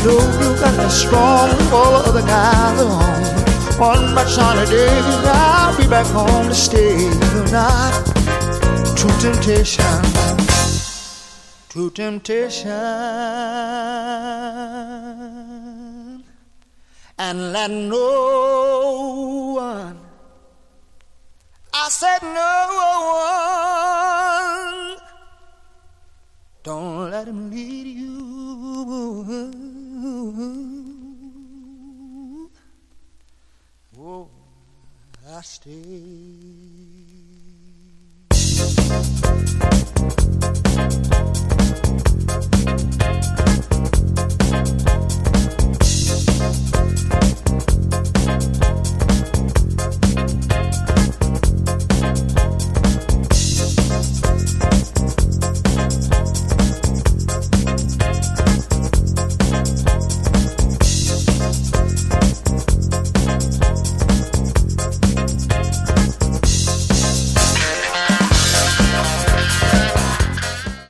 know you got me strong while other guys are home. One much sunny day, I'll be back home to stay. Tonight, true temptation, true temptation, and let no one, I said no one, don't let him lead you. Oh, I stay.